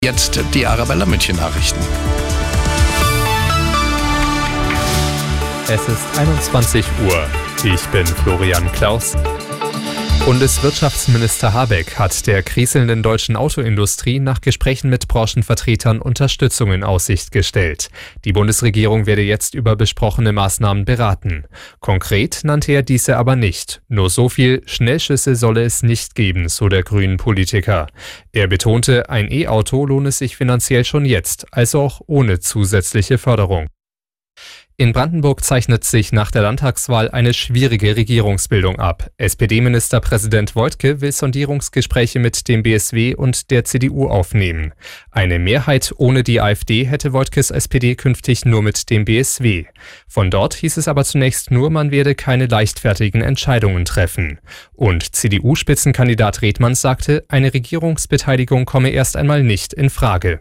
Jetzt die Arabella München Nachrichten. Es ist 21 Uhr. Ich bin Florian Klaus. Bundeswirtschaftsminister Habeck hat der kriselnden deutschen Autoindustrie nach Gesprächen mit Branchenvertretern Unterstützung in Aussicht gestellt. Die Bundesregierung werde jetzt über besprochene Maßnahmen beraten. Konkret nannte er diese aber nicht. Nur so viel: Schnellschüsse solle es nicht geben, so der grünen Politiker. Er betonte, ein E-Auto lohne sich finanziell schon jetzt, also auch ohne zusätzliche Förderung. In Brandenburg zeichnet sich nach der Landtagswahl eine schwierige Regierungsbildung ab. SPD-Ministerpräsident Woidke will Sondierungsgespräche mit dem BSW und der CDU aufnehmen. Eine Mehrheit ohne die AfD hätte Woidkes SPD künftig nur mit dem BSW. Von dort hieß es aber zunächst nur, man werde keine leichtfertigen Entscheidungen treffen. Und CDU-Spitzenkandidat Redmann sagte, eine Regierungsbeteiligung komme erst einmal nicht in Frage.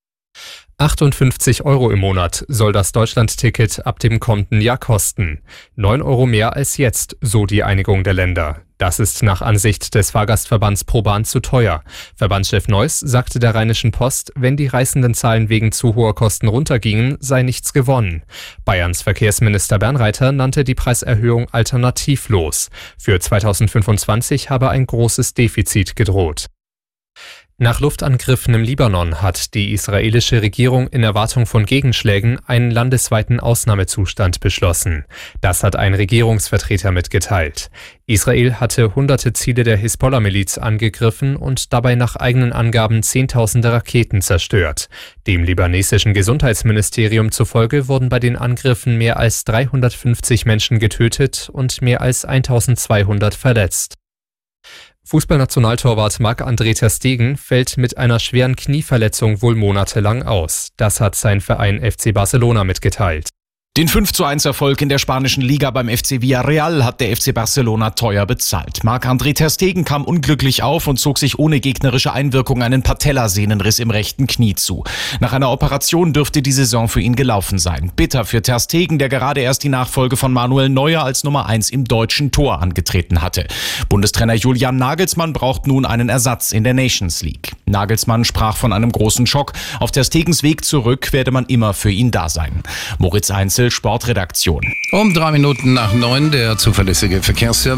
58 € im Monat soll das Deutschland-Ticket ab dem kommenden Jahr kosten. 9 € mehr als jetzt, so die Einigung der Länder. Das ist nach Ansicht des Fahrgastverbands ProBahn zu teuer. Verbandschef Neuss sagte der Rheinischen Post, wenn die Reisendenzahlen wegen zu hoher Kosten runtergingen, sei nichts gewonnen. Bayerns Verkehrsminister Bernreiter nannte die Preiserhöhung alternativlos. Für 2025 habe ein großes Defizit gedroht. Nach Luftangriffen im Libanon hat die israelische Regierung in Erwartung von Gegenschlägen einen landesweiten Ausnahmezustand beschlossen. Das hat ein Regierungsvertreter mitgeteilt. Israel hatte hunderte Ziele der Hisbollah-Miliz angegriffen und dabei nach eigenen Angaben Zehntausende Raketen zerstört. Dem libanesischen Gesundheitsministerium zufolge wurden bei den Angriffen mehr als 350 Menschen getötet und mehr als 1200 verletzt. Fußballnationaltorwart Marc-André ter Stegen fällt mit einer schweren Knieverletzung wohl monatelang aus. Das hat sein Verein FC Barcelona mitgeteilt. Den 5:1 Erfolg in der spanischen Liga beim FC Villarreal hat der FC Barcelona teuer bezahlt. Marc-André ter Stegen kam unglücklich auf und zog sich ohne gegnerische Einwirkung einen Patellasehnenriss im rechten Knie zu. Nach einer Operation dürfte die Saison für ihn gelaufen sein. Bitter für ter Stegen, der gerade erst die Nachfolge von Manuel Neuer als Nummer 1 im deutschen Tor angetreten hatte. Bundestrainer Julian Nagelsmann braucht nun einen Ersatz in der Nations League. Nagelsmann sprach von einem großen Schock. Auf ter Stegens Weg zurück werde man immer für ihn da sein. Moritz Einzel, Sportredaktion. Um 3 Minuten nach 9 der zuverlässige Verkehrsservice.